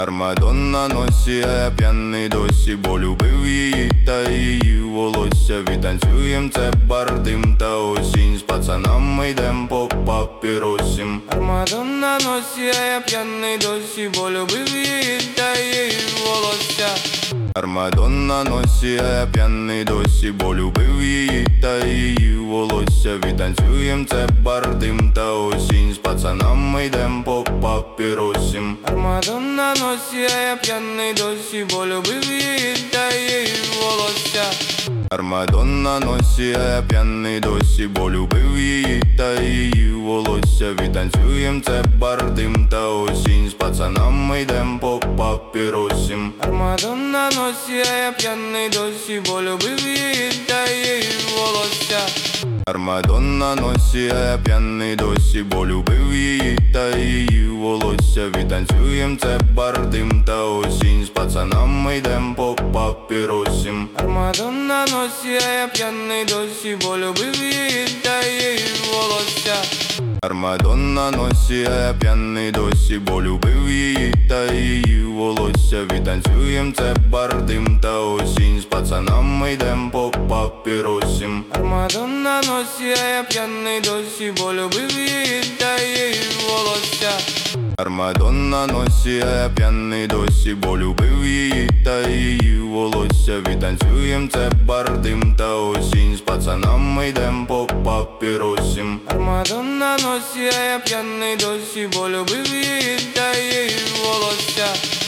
Армадон на носі, а я п'яний досі, бо любив її та її волосся. Відтанцюєм це бардим та осінь, з пацанами йдем по папіросім. Армадон на носі, а я п'яний досі, бо любив її та її волосся. Армадон на носі, а я п'яний досі, бо любив її та її волосся. Відтанцюєм це бардим та осінь, з пацанами йдем по папіросім. Армадон на носі, а я п'яний досі, бо любив її та її волосся. Армадон на носі, а я п'яний досі, бо любив її та її волосся. Відтанцюєм це бардим та осінь, з пацанами йдем по папіросім. Армадон на носі, а я п'яний досі, бо любив її та її волосся. Армадон на носі, а я п'яний досі, бо любив її та її волосся. Відтанцюєм це бардим та осінь, з пацанами йдем по папіросім. Армадон на носі, а я п'яний досі, бо любив її та її волосся. Армадон на носі, а я п'яний досі, бо любив її та її волосся. Відтанцюєм це бардим та осінь, з пацанами йдем по папіросім. Армадон на носі, а я п'яний досі, бо любив її та її волосся. Армадон на носі, а я п'яний досі, бо любив її та її волосся. Відтанцюєм це бардим та осінь, з пацанами йдем по папіросім. Армадон на носі, а я п'яний досі, бо любив її та її волосся.